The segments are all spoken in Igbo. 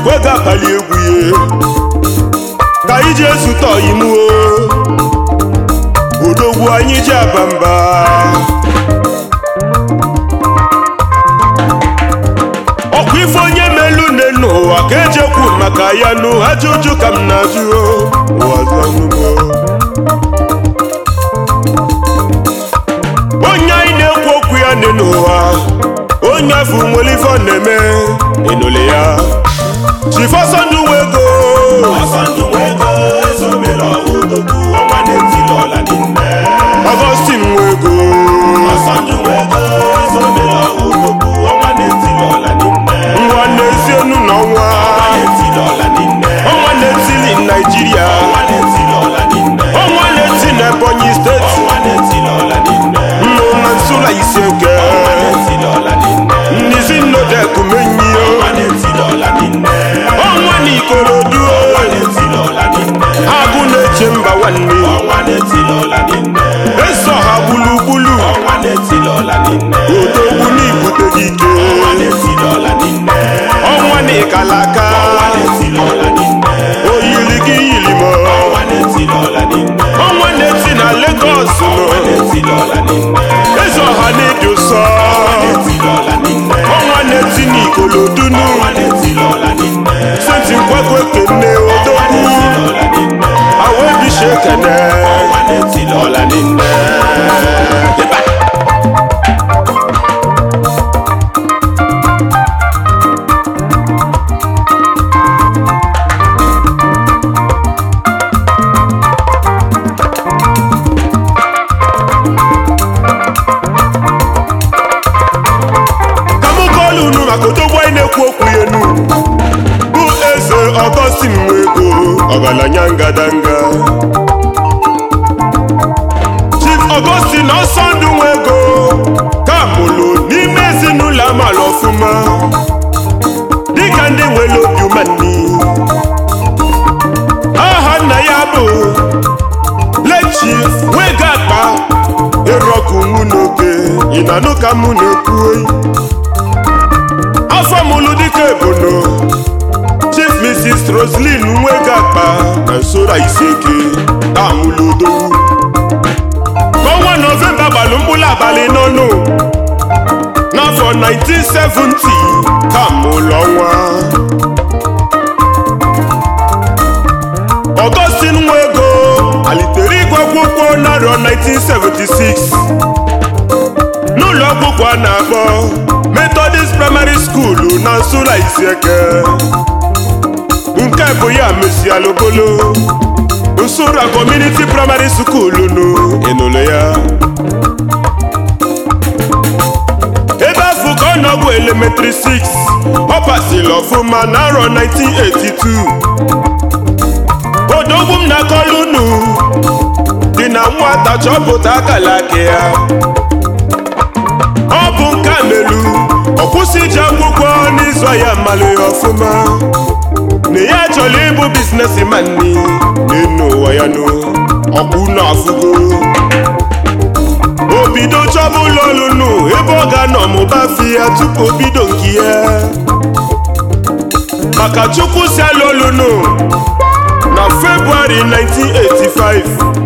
wega kali egwu ye ka ije zụta oyimuo odogwu anyị ji abamba ọkụ ife onye melu nne n'ụwa ka ejekwu maka ya nụ ajụjụ ka m na-ajụ onye anyị na-ekwu okwu ya nne n'ụwa onye afọ nwere ife ọ na-eme enole ya Chifosondu Nwego Augustine Nwego nwa na-esi enu n'ọnwa ọnwa na-etili Nigeria ọnwa na-eti n'Ebonyi steeti nnụ na Nsụla Iseke nnizi nnodekumenyi ọnwa na Ikorodu agụ na-eche mba nwanne eso ha gburugburu odogwu n'ibute gị ike ọnwa na Ikalaka oyiri gị yiri m ọnwa na-eti na Lagos eze ọha na-eji ụsọ ọnwa na-eti na Ikorodu senti nkwago ekene odogwu awebishekene Augustine Nwego ọgaranya ngadanga Chief Augustine Osondu Nwego ka mụlụ n'ime ezinụlọ amala ọfụma dịka ndị nwere obi umanni aha nna ya bụ Chief Nwego Akpa ịrọkụ mụ n'oge ị na-anụ ka mụ na-ekwu afọ mụlụ dịka ebono Chief Mrs. Roslyn Nwego Akpa na Nsụla Iseke amụlụ odogwu n'ọnwa Nọvemba gbalụ mkpụrụ abalị n'ọnụ n'afọ 1970 ka mụlụ ọnwa Augustine Nwego malitere ịgụ akwụkwọ n'arọ 1976 n'ụlọ akwụkwọ a na-akpọ Methodist Primary School na Nsụla Iseke nke bụ ya mesialogolo Nsụla Community Primary School n'enolo ya ebe afọ ka ọ nọbụ elementary 6 ọ pasịrị ọfụma n'arọ 1982 odogwu m na-akọlụ unu dị na nwata chọpụta akala aka ya ọ bụ nke melu ọ kwụsị iji akwụkwọ n'ịzụ ya mmalụ ya ọfụma na ya chọrọ ịbụ biznesman n'enu ụwa ya nụ ọkwụ na afụgo o bido chọba ụlọ ọrụ nụ ebe ọ ga-anọ mụba fi ya tupu o bido nke ya maka Chukwu si alụ ọrụ nụ na February 1985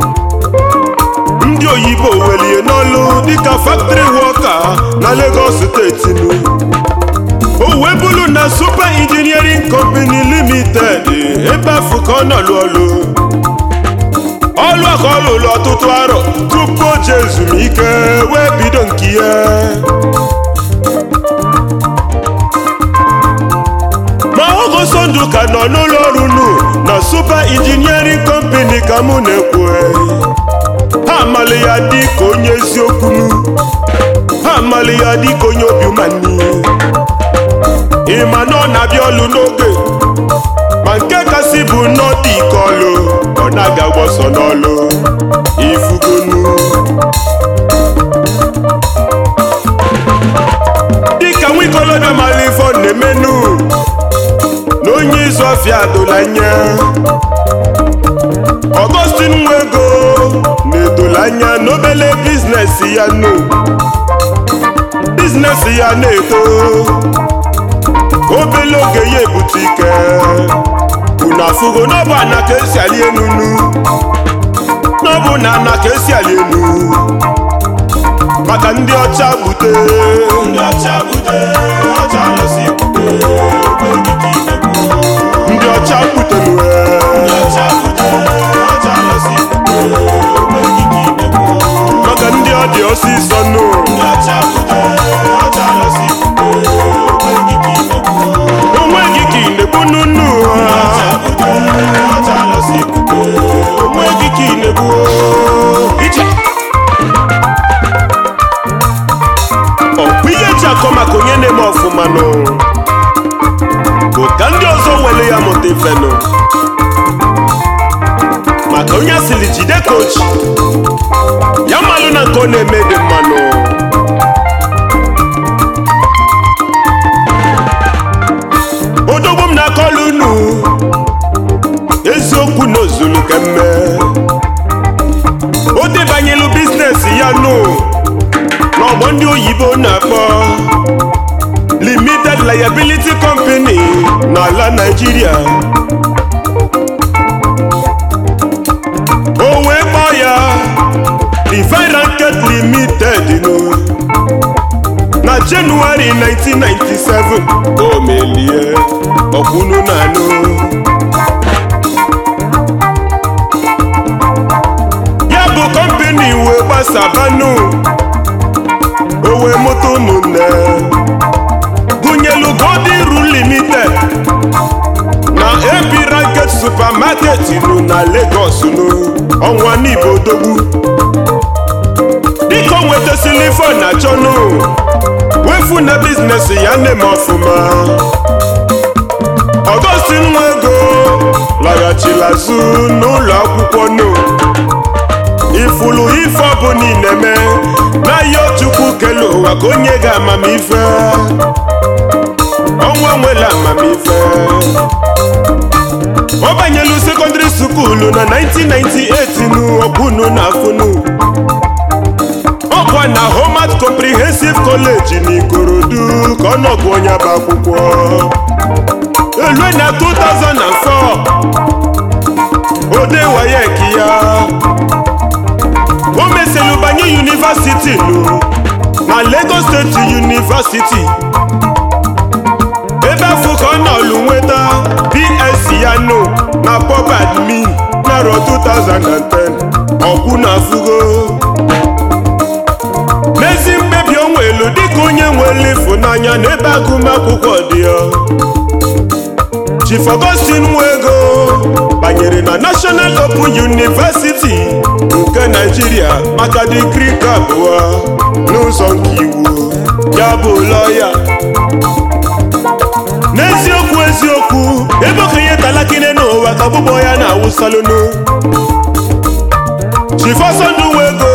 ndị oyibo welie n'ọlụ dịka factory worker na Lagos steeti nụ o wee bụrụ na Super Engineering Company Limited ebe afọ ka ọ nọlụ ọlụ aka ọ lụrụ ọtụtụ arọ tupu o jee ezumike wee bido nke ya ma Ogosondu ka nọ n'ụlọ ọrụ nụ na Super Engineering Company ka mụ na-ekwu ha amalị ya dị ka onye eziokwu ha amalị ya dị ka onye obi umanni ịma na ọ na-abịa ọlụ n'oge ma nke kasị bụ n'ọdị ike ọlụ ọ na-aga gbọsọ n'ọlụ ifugonu dịka nwikolobịa mara ife ọ na-emenu na onye ịzụ ọfịa dola anya Augustine Nwego na-edola anya n'obele biznes ya biznes ya na-eto obele oge ya ebute ike unu afụgo n'ọbụ ana ka esi ali enunu n'ọbụ na ana ka esi ali enu maka ndị ọcha gbute ndị ọcha gbute maka ndị ọ dị ọsịsọ nụ onweghị ka inegbu nunu onweghị ka inegbu ije ọkpụ ihe eji akọ maka onye na-eme ọfụma nụ bụ ka ndị ọzọ were ya mụta ifenụ maka onye asịrị jide kochi ya malụ na nke ọ na-eme dị mmanụ odogbo m na-akọlụ unu eziokwu na ozulu kemme o debanyelu biznes ya nụ n'ọgbọ ndị oyibo na-akpọ Limited Liability Company n'ala Nigeria o wee kpọọ ya Divine Racket Limited na Jenụwarị 1997 o melie ọkwụnụ na-anụ ya bụ kọmpani wee gbasabanụ o wee mụta ụmụnne gụnyelu Golden Rule Limited na AB Racket Supermarket nụ na Lagos nụ ọnwa n'Igbo odogwu dịka o nwetasịrị ife na achọnụ wefu na biznes ya na-eme ọfụma Augustine Nwego laghachila azụ n'ụlọ akwụkwọ nụ ifulu ife ọbụ niile mee na ya Chukwu kele ụwa ka onye ga-amamife ọnwa nwere amamife ọ banyelu sekọndịrị skuulu na 1998 nụ ọbụnụ na afụnụ ọkwa na Homat Comprehensive College n'Ikorodu ka ọ nọbụ onye bụ akwụkwọ elue na 2004 ode WAEC ya o meselu banye University nụ na Lagos State University ebe afọ ka ọ nọlụ nweta BSc ya nụ na Pub Admin n'arọ 2010 ọkwụ na afụgo n'ezi mkpebi o nwelu dịka onye nwere ịfụnanya n'ebe agụmakwụkwọ dị ya Chief Augustine Nwego banyere na National Open University nke Nigeria maka digrii nke abụọ n'ụzọ nke iwu ya bụ lọya n'eziokwu eziokwu ebe okenye talakine n'ụwa ka ọgbụgbọ ya na-awụsalụnụ Chief Ọsọndụ Nwego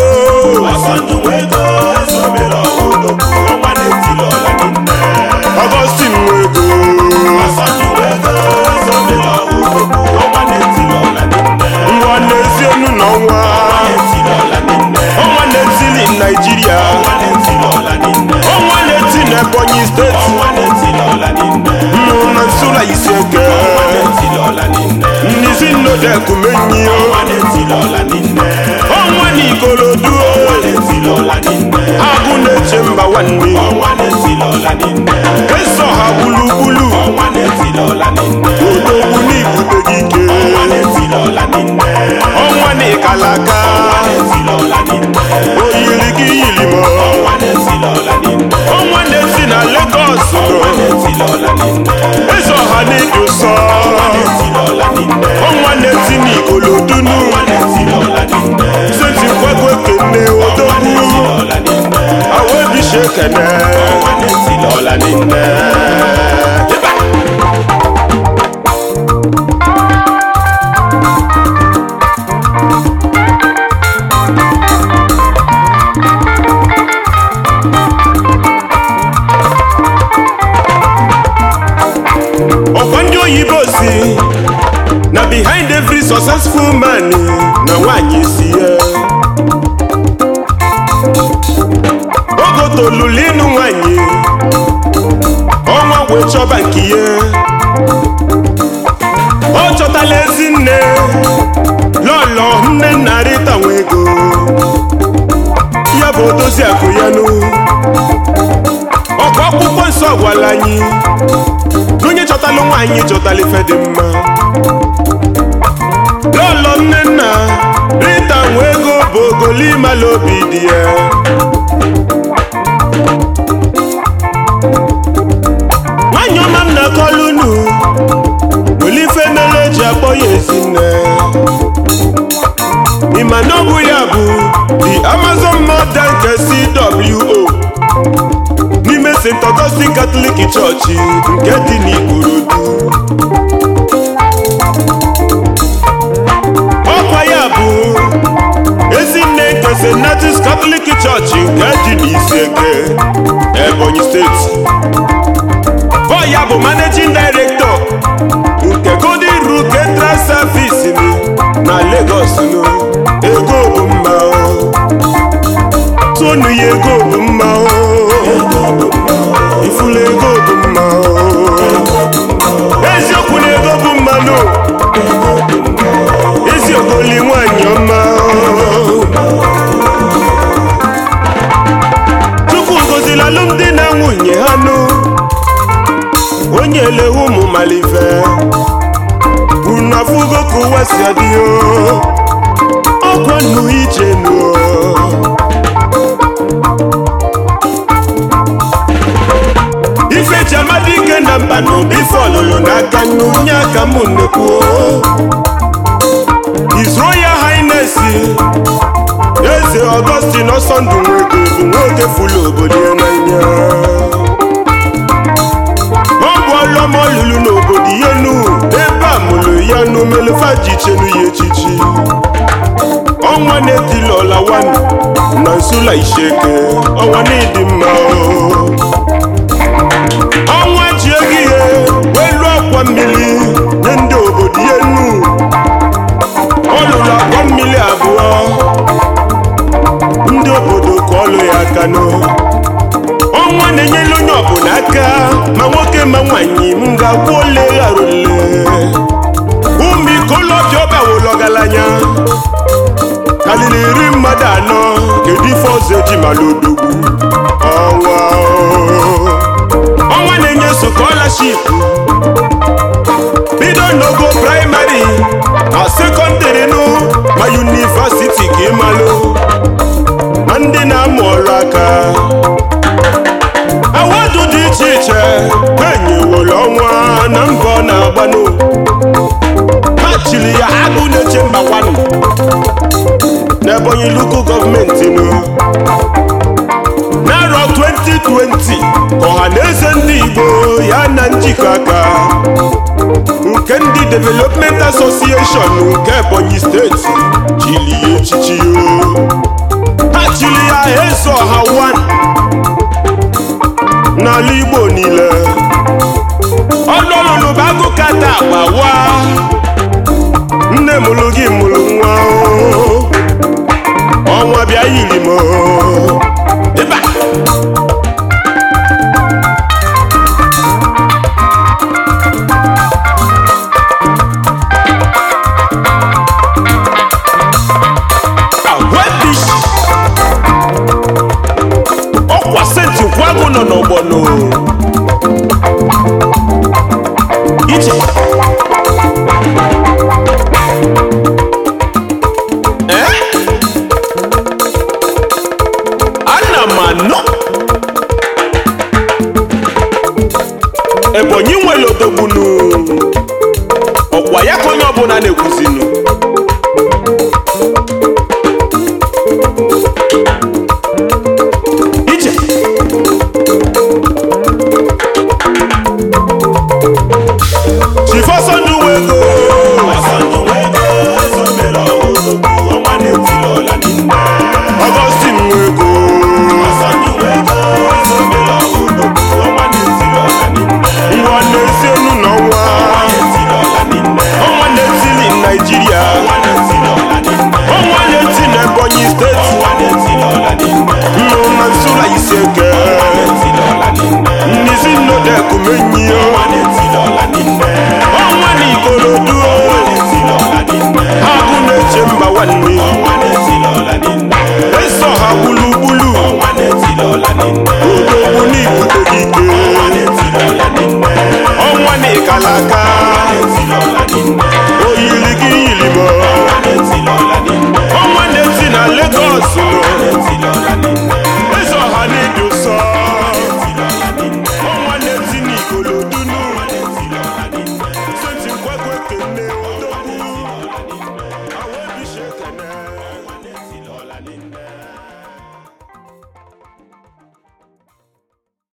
Augustine Nwego nwa n'ezi enu na ọnwa na-etili Nigeria ọnwa na-eti na Ebonyi steeti nnụ na Nsụla Isieke nnizi nnodekumenyi ọnwa na Ikorodu agụ na-eche mba nwanne eso ha gburugburu odogwu n'ibute gị ike ọnwa na Ikalaka oyiri gị yiri m ọnwa na-esi na Lagos eso ha na-eji ụsọ ọnwa na-esi n'Ikorodu senti kwekwe kene odogwu awebishe kene ọkwa ndị oyibo si na behind every successful man na nwanyị si ya ogotolulu ịnụ nwanyị ọnwa wee chọba nke ọ gwara anyị n'onye chọtalụ nwaanyị chọtala ife dị mma. Lọlọ Nnenna Rita Nwego bụ ogolimalụ obi dị ya. Nwaanyị ọma m na-akọlụ unu weli ife mere eji akpọ ya Ezinne. Ịma na ọ bụ ya bụ the Amazon Mother nke CWO n'ime St. Augustine Catholic Church nke dị n'Ikorodu. Ọkwa ya bụ Ezinne nke St. Natis Catholic Church nke dị n'Iseke, Ebonyi State. Ọ ya bụ Managing Director nke Golden Rule Cathedral Service na Lagos. Ego bụ mma tonu ya, ego bụ mma ifulu, ego bụ mma eziokwu na ego bụ mma no ezi ogoli nwanyị ọma. Chukwu gozila alụmdi na nwunye ha nụ, onye elewu ụmụ malife unu afụgo ka ụwa si adịghị ọkwa nnu ije nụ. Ife ji amadi ike na mba n'obi ife ọlụlụ n'aka n'unye aka m nnekwuo. His Royal Highness Eze Augustine Ọsọndụ Nwego bụ nwoke fụlụ obodo ya n'anya. Ọ bụ ọlụọma ọlụlụ n'obodo ya nu ebe a mụrụ ya n'omelefa ji chenu ya echichi. Ọnwa na-etili ọlawan na Nsụla Isheke, ọnwa na-ịdị mma. Ọnwa ji ego ihe welu akwa mmiri nye ndị obodo ya nu. Ọ lụrụ akwa mmiri abụọ, ndị obodo ka ọ lụ ya aka nụ. Ọnwa na-enyela onye ọbụla aka, ma nwoke ma nwaanyị m ga-akwụ ole ghara ole. Ụmụ ikolobịa ọbịa wụlọ ọgaranya kalili 10 mmadụ anọ, kedu ife ọzọ eji mara odogwu. Ọnwa na-enye scholarship bido n'ogo praịmarị na sekọndịrị nụ ma yunivasiti ka ịmalụ ma ndị na-amụ ọrụ aka. Awọdụ dị iche iche enyewolo Ọnwa na mbọ na-agbanụ. Ha chiri ya agụ na-eche mbakwanụ n'Ebonyi Local Government nụ. N'arọ 2020 ka ọha na eze ndị Igbo ya na njikọ aka nke ndị Development Association nke Ebonyi Steeti chili ya echichi yo. Ha chili ya Eze Ọha 1 n'ala Igbo niile. Ọlụlụ bụ agụ kata agbawa, nne mụrụ gị mụrụ nwa. Ọnwa bịa yiri m ịba. Ọkwa senti kwagụ nọ n'ọgbọnọ ije. Ebonyi nwere odogbunu, ọkwa ya ka onye ọbụla na-ekwuzinu. Ije Chief Ọsọndụ Nwego Augustine Nwego nwa na-esi enu n'ọnwa, ọnwa na-esili Nigeria. ekene